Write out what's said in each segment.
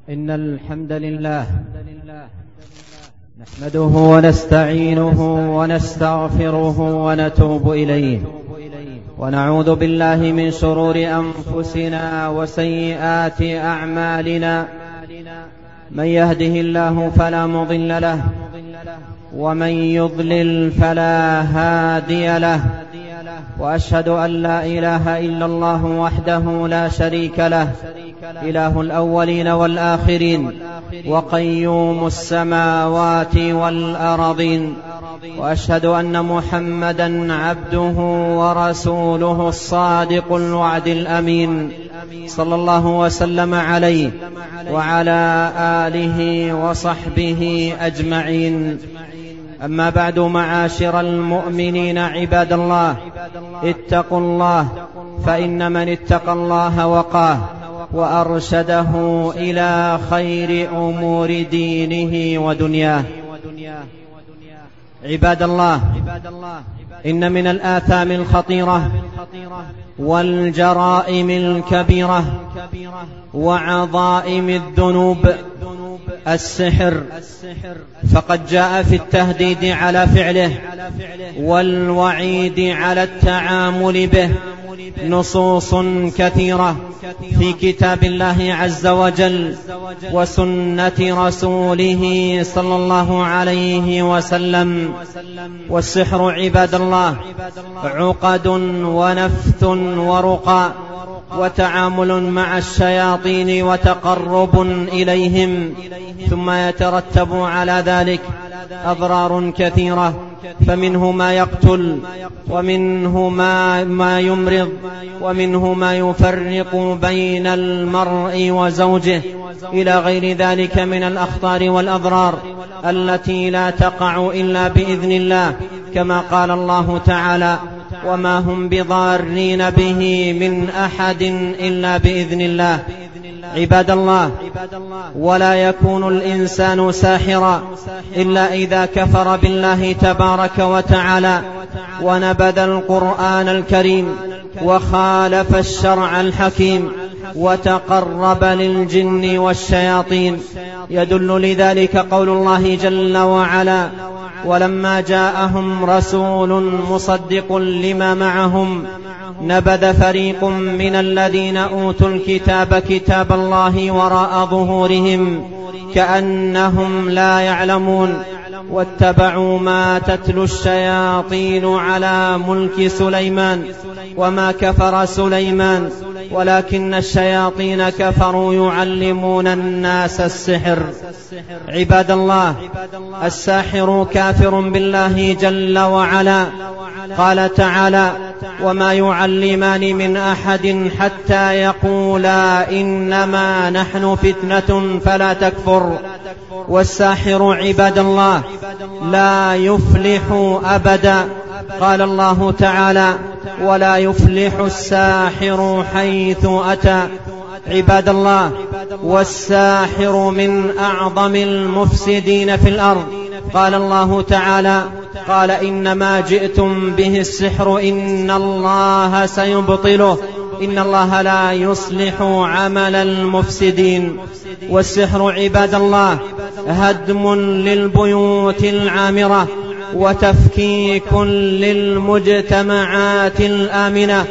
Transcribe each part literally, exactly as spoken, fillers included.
إن الحمد لله نحمده ونستعينه ونستغفره ونتوب إليه، ونعوذ بالله من شرور أنفسنا وسيئات أعمالنا. من يهده الله فلا مضل له، ومن يضلل فلا هادي له، وأشهد أن لا إله إلا الله وحده لا شريك له، إله الأولين والآخرين، وقيوم السماوات والأرضين. وأشهد أن محمدًا عبده ورسوله الصادق الوعد الأمين، صلى الله وسلم عليه وعلى آله وصحبه أجمعين. أما بعد، معاشر المؤمنين عباد الله، اتقوا الله، فإن من اتقى الله وقاه وأرشده إلى خير أمور دينه ودنياه. عباد الله، إن من الآثام الخطيرة والجرائم الكبيرة وعظائم الذنوب السحر، فقد جاء في التهديد على فعله والوعيد على التعامل به نصوص كثيرة في كتاب الله عز وجل وسنة رسوله صلى الله عليه وسلم. والسحر عباد الله عقد ونفث ورقى وتعامل مع الشياطين وتقرب إليهم، ثم يترتب على ذلك أضرار كثيرة، فمنه ما يقتل، ومنه ما, ما يمرض، ومنه ما يفرق بين المرء وزوجه، إلى غير ذلك من الأخطار والأضرار التي لا تقع إلا بإذن الله، كما قال الله تعالى: وما هم بضارين به من أحد إلا بإذن الله. عباد الله، ولا يكون الإنسان ساحرا إلا إذا كفر بالله تبارك وتعالى ونبذ القرآن الكريم وخالف الشرع الحكيم وتقرب للجن والشياطين. يدل لذلك قول الله جل وعلا: ولما جاءهم رسول مصدق لما معهم نبذ فريق من الذين أوتوا الكتاب كتاب الله وراء ظهورهم كأنهم لا يعلمون، واتبعوا ما تتلو الشياطين على ملك سليمان وما كفر سليمان ولكن الشياطين كفروا يعلمون الناس السحر. عباد الله، الساحر كافر بالله جل وعلا. قال تعالى: وما يعلمان من أحد حتى يقولا إنما نحن فتنة فلا تكفر. والساحر عباد الله لا يفلح أبدا. قال الله تعالى: ولا يفلح الساحر حيث أتى. عباد الله، والساحر من أعظم المفسدين في الأرض. قال الله تعالى: قال إنما جئتم به السحر إن الله سيبطله إن الله لا يصلح عمل المفسدين. والسحر عباد الله هدم للبيوت العامرة وتفكيك للمجتمعات الآمنة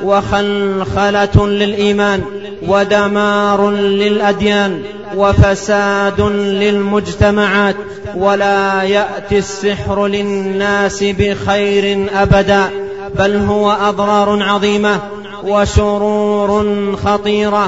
وخلخلة للإيمان ودمار للأديان وفساد للمجتمعات، ولا يأتي السحر للناس بخير أبدا، بل هو أضرار عظيمة وشرور خطيرة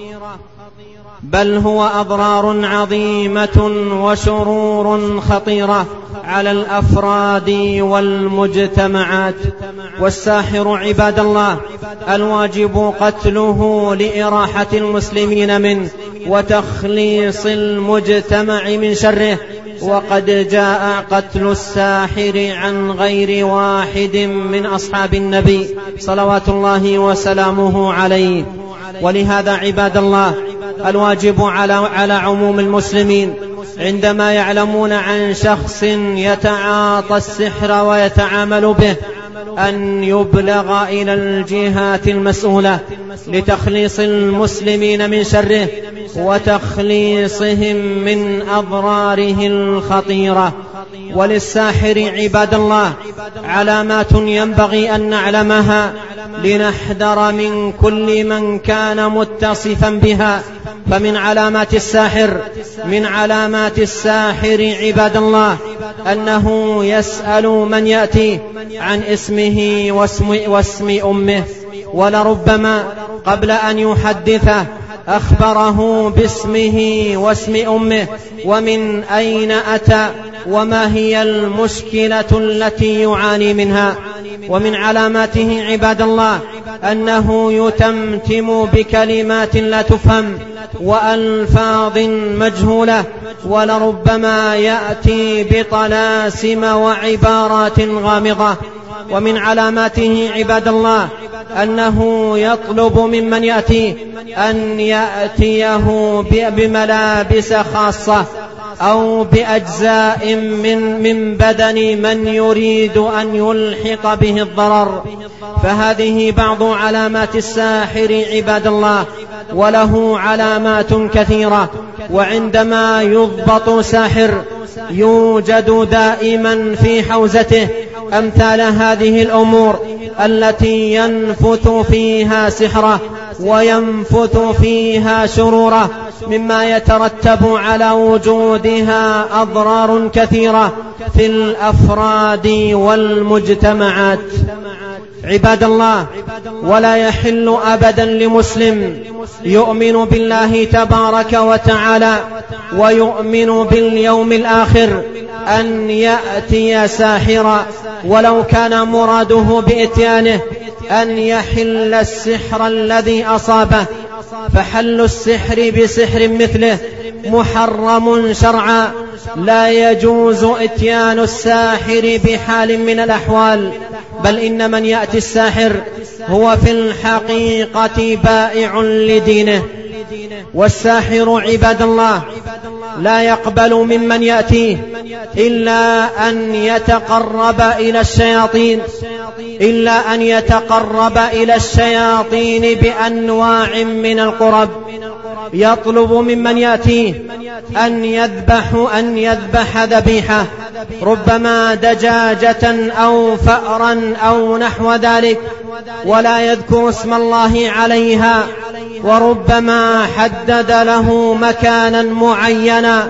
بل هو أضرار عظيمة وشرور خطيرة على الأفراد والمجتمعات. والساحر عباد الله الواجب قتله لإراحة المسلمين منه وتخليص المجتمع من شره، وقد جاء قتل الساحر عن غير واحد من أصحاب النبي صلوات الله وسلامه عليه. ولهذا عباد الله الواجب على على عموم المسلمين عندما يعلمون عن شخص يتعاطى السحر ويتعامل به أن يبلغ إلى الجهات المسؤولة لتخليص المسلمين من شره وتخليصهم من أضراره الخطيرة. وللساحر عباد الله علامات ينبغي أن نعلمها لنحذر من كل من كان متصفا بها. فمن علامات الساحر من علامات الساحر عباد الله أنه يسأل من يأتي عن اسمه واسم, واسم أمه، ولربما قبل أن يحدثه أخبره باسمه واسم أمه ومن أين أتى وما هي المشكلة التي يعاني منها. ومن علاماته عباد الله أنه يتمتم بكلمات لا تفهم وألفاظ مجهولة، ولربما يأتي بطلاسم وعبارات غامضة. ومن علاماته عباد الله أنه يطلب ممن يأتي أن يأتيه بملابس خاصة أو بأجزاء من, من بدن من يريد أن يلحق به الضرر. فهذه بعض علامات الساحر عباد الله، وله علامات كثيرة. وعندما يضبط ساحر يوجد دائما في حوزته أمثال هذه الأمور التي ينفث فيها سحره وينفث فيها شروره، مما يترتب على وجودها أضرار كثيرة في الأفراد والمجتمعات. عباد الله، ولا يحل أبدا لمسلم يؤمن بالله تبارك وتعالى ويؤمن باليوم الآخر أن يأتي ساحرا ولو كان مراده بإتيانه أن يحل السحر الذي أصابه. فحل السحر بسحر مثله محرم شرعا، لا يجوز إتيان الساحر بحال من الأحوال، بل إن من يأتي الساحر هو في الحقيقة بائع لدينه. والساحر عباد الله لا يقبل ممن يأتيه إلا أن يتقرب إلى الشياطين إلا أن يتقرب إلى الشياطين بأنواع من القرب. يطلب ممن يأتيه أن يذبح أن يذبح ذبيحة، ربما دجاجة أو فأرا أو نحو ذلك، ولا يذكر اسم الله عليها، وربما حدد له مكانا معينا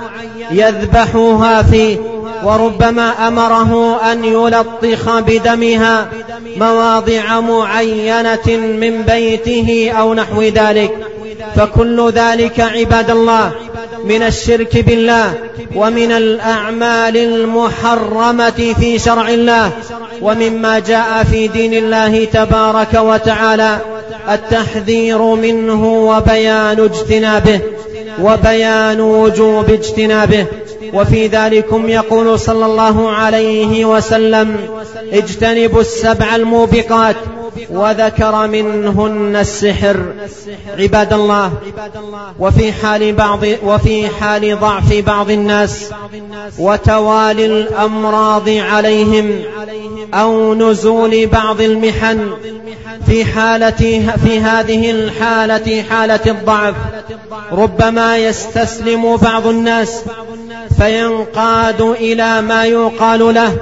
يذبحها فيه، وربما أمره أن يلطخ بدمها مواضع معينة من بيته أو نحو ذلك. فكل ذلك عباد الله من الشرك بالله ومن الأعمال المحرمة في شرع الله، ومما جاء في دين الله تبارك وتعالى التحذير منه وبيان اجتنابه وبيان وجوب اجتنابه. وفي ذلكم يقول صلى الله عليه وسلم: اجتنبوا السبع الموبقات، وذكر منهن السحر. عباد الله، وفي حال بعض وفي حال ضعف بعض الناس وتوالي الأمراض عليهم أو نزول بعض المحن، في حالة في هذه الحالة حالة الضعف ربما يستسلم بعض الناس فينقاد إلى ما يقال له،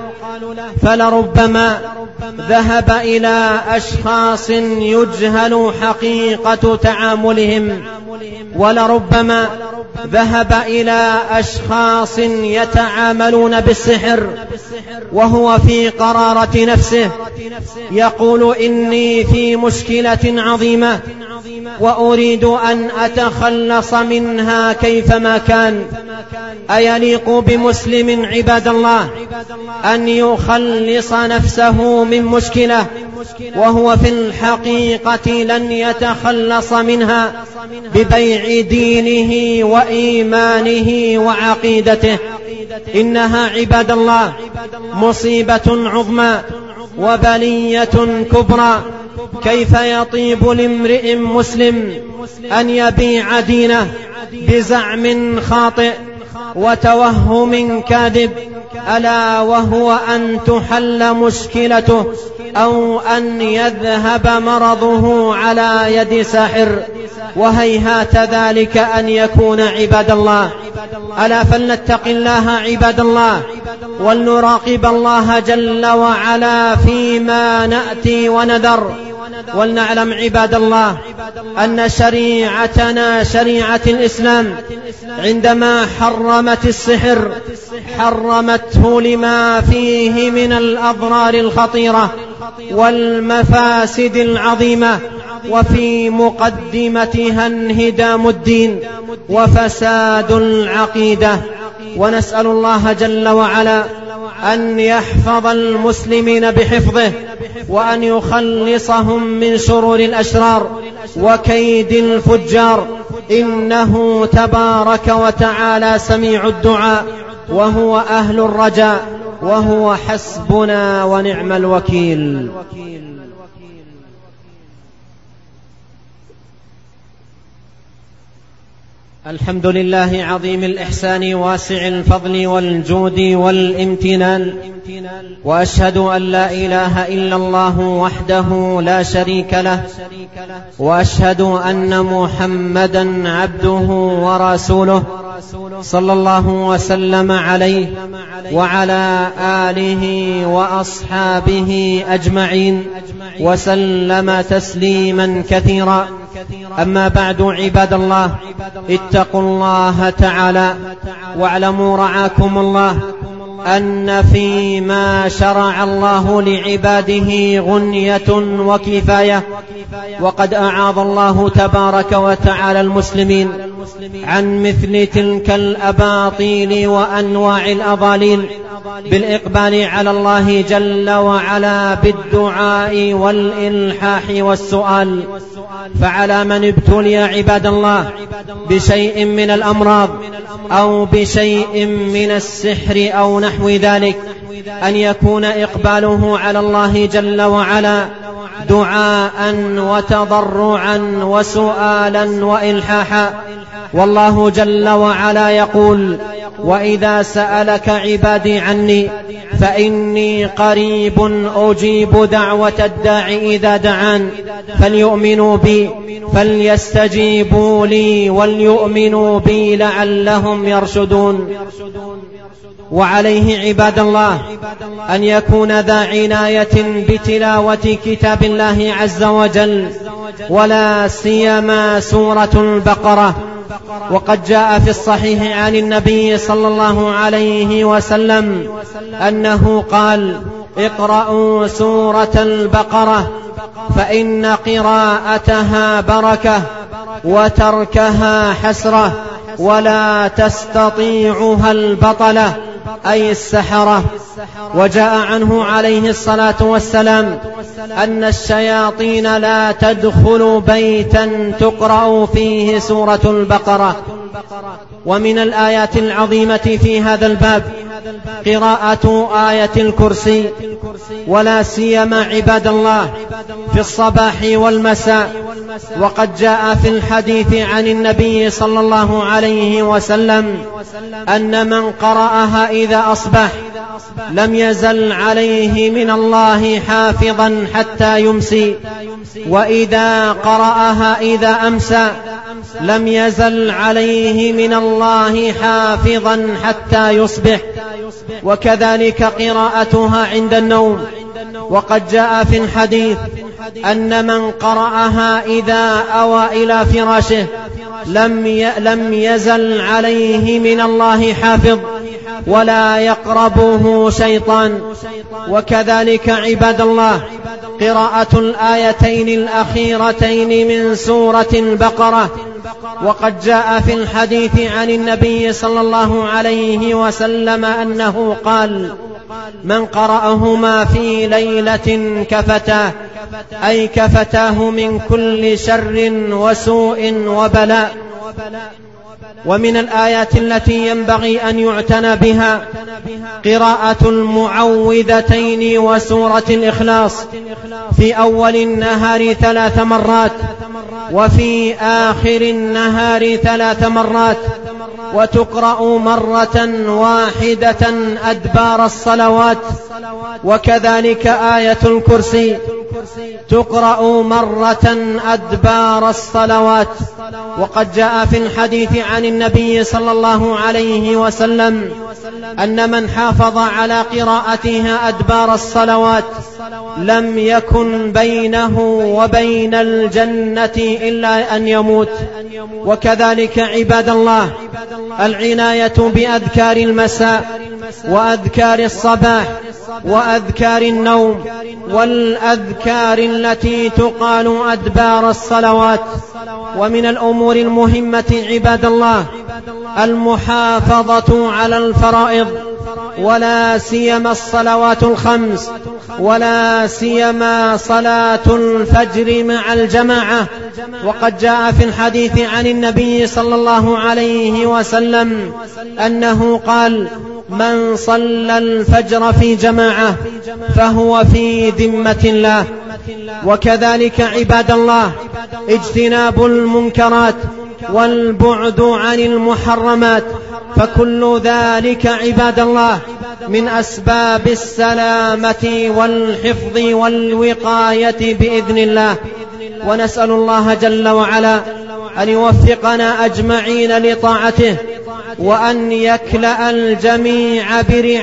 فلربما ذهب إلى أشخاص يجهل حقيقة تعاملهم، ولربما ذهب إلى أشخاص يتعاملون بالسحر وهو في قرارة نفسه يقول: إني في مشكلة عظيمة وأريد أن أتخلص منها كيفما كان. أيليق بمسلم عباد الله أن يخلص نفسه من مشكلة وهو في الحقيقة لن يتخلص منها ببيع دينه وإيمانه وعقيدته؟ إنها عباد الله مصيبة عظمى وبلية كبرى. كيف يطيب لامرئ مسلم أن يبيع دينه بزعم خاطئ وتوهم كاذب ألا وهو أن تحل مشكلته أو أن يذهب مرضه على يد ساحر، وهيهات ذلك أن يكون عباد الله. ألا فلنتق الله عباد الله، ولنراقب الله جل وعلا فيما نأتي ونذر، ولنعلم عباد الله أن شريعتنا شريعة الإسلام عندما حرمت السحر حرمته لما فيه من الأضرار الخطيرة والمفاسد العظيمة، وفي مقدمتها انهدام الدين وفساد العقيدة. ونسأل الله جل وعلا أن يحفظ المسلمين بحفظه، وأن يخلصهم من شرور الأشرار وكيد الفجار، إنه تبارك وتعالى سميع الدعاء، وهو أهل الرجاء، وهو حسبنا ونعم الوكيل. الحمد لله عظيم الإحسان واسع الفضل والجود والامتنان، وأشهد أن لا إله إلا الله وحده لا شريك له، وأشهد أن محمدا عبده ورسوله صلى الله وسلم عليه وعلى آله وأصحابه أجمعين وسلم تسليما كثيرا. أما بعد عباد الله، اتقوا الله تعالى واعلموا رعاكم الله أن فيما شرع الله لعباده غنية وكفاية، وقد أعاذ الله تبارك وتعالى المسلمين عن مثل تلك الأباطيل وأنواع الأضاليل بالإقبال على الله جل وعلا بالدعاء والإلحاح والسؤال. فعلى من ابتلي عباد الله بشيء من الأمراض أو بشيء من السحر أو نحو ذلك أن يكون إقباله على الله جل وعلا دعاء وتضرعا وسؤالا وإلحاحا. والله جل وعلا يقول: وإذا سألك عبادي عني فإني قريب أجيب دعوة الداع إذا دعان فليؤمنوا بي فليستجيبوا لي وليؤمنوا بي لعلهم يرشدون. وعليه عباد الله أن يكون ذا عناية بتلاوة كتاب الله عز وجل، ولا سيما سورة البقرة. وقد جاء في الصحيح عن النبي صلى الله عليه وسلم أنه قال: اقرأوا سورة البقرة فإن قراءتها بركة وتركها حسرة ولا تستطيعها البطلة أي السحرة. وجاء عنه عليه الصلاة والسلام أن الشياطين لا تدخل بيتا تقرأ فيه سورة البقرة. ومن الآيات العظيمة في هذا الباب قراءة آية الكرسي، ولا سيما عباد الله في الصباح والمساء. وقد جاء في الحديث عن النبي صلى الله عليه وسلم أن من قرأها إذا أصبح لم يزل عليه من الله حافظا حتى يمسي، وإذا قرأها إذا أمسى لم يزل عليه من الله حافظا حتى يصبح، وكذلك قراءتها عند النوم. وقد جاء في الحديث أن من قرأها إذا أوى إلى فراشه لم لم يزل عليه من الله حافظ ولا يقربه شيطان. وكذلك عباد الله قراءة الآيتين الأخيرتين من سورة البقرة. وقد جاء في الحديث عن النبي صلى الله عليه وسلم أنه قال: من قرأهما في ليلة كفتاه، أي كفتاه من كل شر وسوء وبلاء. ومن الآيات التي ينبغي أن يعتنى بها قراءة المعوذتين وسورة الإخلاص في أول النهار ثلاث مرات، وفي آخر النهار ثلاث مرات، وتقرأ مرة واحدة أدبار الصلوات. وكذلك آية الكرسي تقرأ مرة أدبار الصلوات. وقد جاء في الحديث عن النبي صلى الله عليه وسلم أن من حافظ على قراءتها أدبار الصلوات لم يكن بينه وبين الجنة إلا أن يموت. وكذلك عباد الله العناية بأذكار المساء وأذكار الصباح وأذكار النوم والأذكار التي تقال أدبار الصلوات. ومن الأمور المهمة عباد الله المحافظة على الفرائض، ولا سيما الصلوات الخمس، ولا سيما صلاة الفجر مع الجماعة. وقد جاء في الحديث عن النبي صلى الله عليه وسلم أنه قال: من صلى الفجر في جماعة فهو في ذمة الله. وكذلك عباد الله اجتناب المنكرات والبعد عن المحرمات، فكل ذلك عباد الله من أسباب السلامة والحفظ والوقاية بإذن الله. ونسأل الله جل وعلا أن يوفقنا أجمعين لطاعته، وأن يكلأ الجميع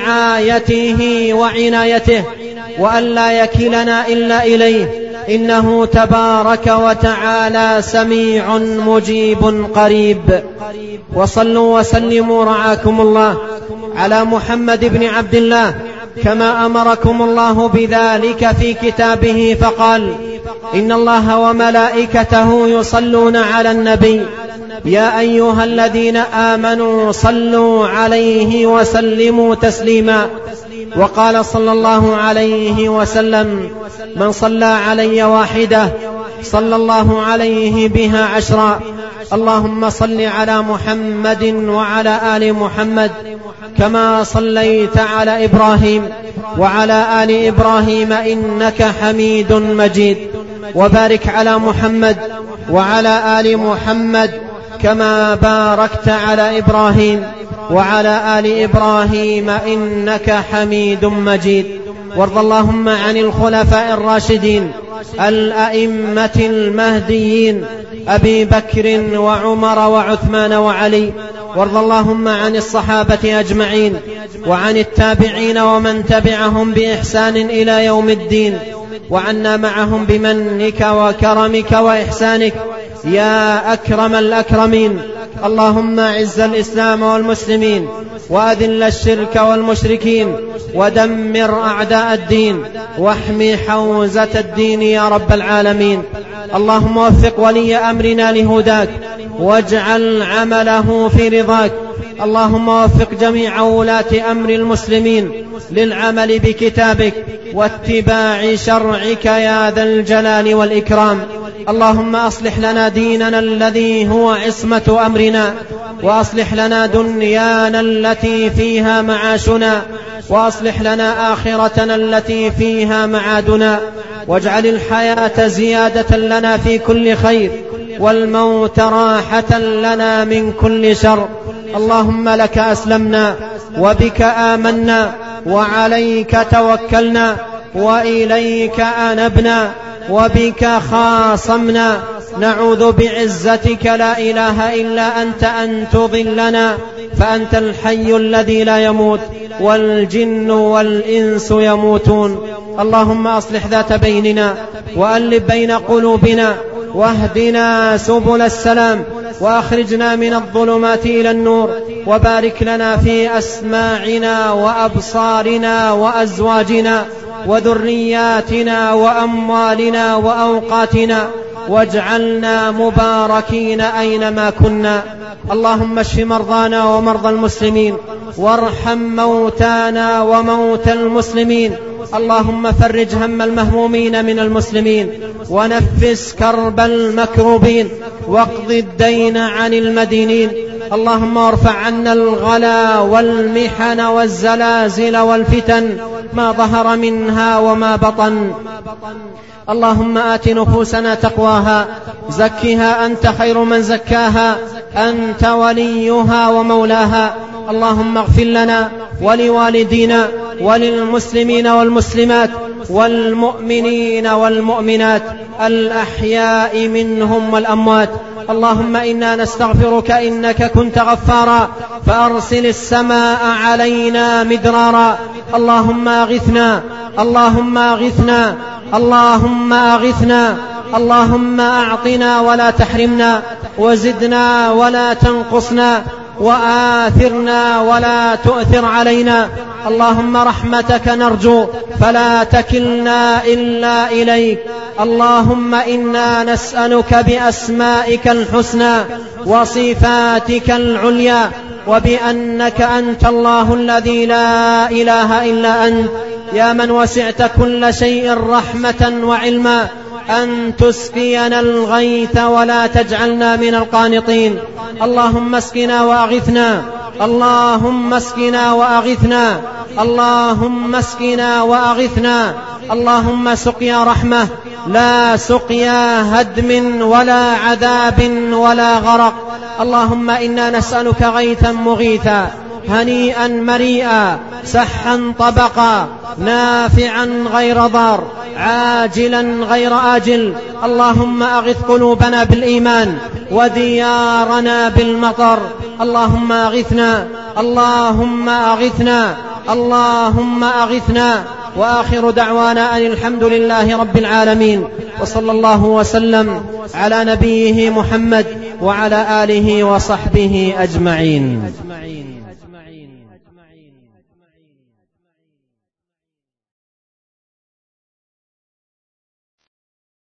برعايته وعنايته، وأن لا يكلنا إلا إليه، إنه تبارك وتعالى سميع مجيب قريب. وصلوا وسلموا رعاكم الله على محمد بن عبد الله كما أمركم الله بذلك في كتابه، فقال: إن الله وملائكته يصلون على النبي يا أيها الذين آمنوا صلوا عليه وسلموا تسليما. وقال صلى الله عليه وسلم: من صلى علي واحدة صلى الله عليه بها عشرا. اللهم صل على محمد وعلى آل محمد كما صليت على إبراهيم وعلى آل إبراهيم إنك حميد مجيد. وبارك على محمد وعلى آل محمد كما باركت على إبراهيم وعلى آل إبراهيم إنك حميد مجيد. وارض اللهم عن الخلفاء الراشدين الأئمة المهديين أبي بكر وعمر وعثمان وعلي. وارض اللهم عن الصحابة أجمعين وعن التابعين ومن تبعهم بإحسان إلى يوم الدين، وعنا معهم بمنك وكرمك وإحسانك يا أكرم الأكرمين. اللهم أعز الإسلام والمسلمين، وأذل الشرك والمشركين، ودمر أعداء الدين، واحمي حوزة الدين يا رب العالمين. اللهم وفق ولي أمرنا لهداك، واجعل عمله في رضاك. اللهم وفق جميع ولاة أمر المسلمين للعمل بكتابك واتباع شرعك يا ذا الجلال والإكرام. اللهم أصلح لنا ديننا الذي هو عصمة أمرنا، وأصلح لنا دنيانا التي فيها معاشنا، وأصلح لنا آخرتنا التي فيها معادنا، واجعل الحياة زيادة لنا في كل خير، والموت راحة لنا من كل شر. اللهم لك أسلمنا، وبك آمنا، وعليك توكلنا، وإليك أنبنا، وبك خاصمنا. نعوذ بعزتك لا إله إلا أنت أن تضلنا، فأنت الحي الذي لا يموت، والجن والإنس يموتون. اللهم أصلح ذات بيننا، وألف بين قلوبنا، واهدنا سبل السلام، وأخرجنا من الظلمات إلى النور، وبارك لنا في أسماعنا وأبصارنا وأزواجنا وذرياتنا وأموالنا وأوقاتنا، واجعلنا مباركين أينما كنا. اللهم اشف مرضانا ومرضى المسلمين، وارحم موتانا وموتى المسلمين. اللهم فرج هم المهمومين من المسلمين، ونفس كرب المكروبين، واقض الدين عن المدينين. اللهم ارفع عنا الغلا والمحن والزلازل والفتن ما ظهر منها وما بطن. اللهم آت نفوسنا تقواها، زكها أنت خير من زكاها، أنت وليها ومولاها. اللهم اغفر لنا ولوالدينا وللمسلمين والمسلمات والمؤمنين والمؤمنات الأحياء منهم والأموات. اللهم إنا نستغفرك إنك كنت غفارا فأرسل السماء علينا مدرارا. اللهم أغثنا اللهم أغثنا اللهم أغثنا اللهم أعطنا ولا تحرمنا، وزدنا ولا تنقصنا، وآثرنا ولا تؤثر علينا. اللهم رحمتك نرجو فلا تكلنا إلا إليك. اللهم إنا نسألك بأسمائك الحسنى وصفاتك العليا وبأنك أنت الله الذي لا إله إلا أنت، يا من وسعت كل شيء رحمة وعلما، أن تسقينا الغيث ولا تجعلنا من القانطين. اللهم اسقنا وأغثنا اللهم اسقنا وأغثنا اللهم اسقنا وأغثنا. اللهم سقيا رحمة لا سقيا هدم ولا عذاب ولا غرق. اللهم إنا نسألك غيثا مغيثا هنيئا مريئا سحا طبقا نافعا غير ضار عاجلا غير آجل. اللهم أغث قلوبنا بالإيمان وديارنا بالمطر. اللهم أغثنا اللهم أغثنا اللهم أغثنا. وآخر دعوانا أن الحمد لله رب العالمين، وصلى الله وسلم على نبيه محمد وعلى آله وصحبه أجمعين.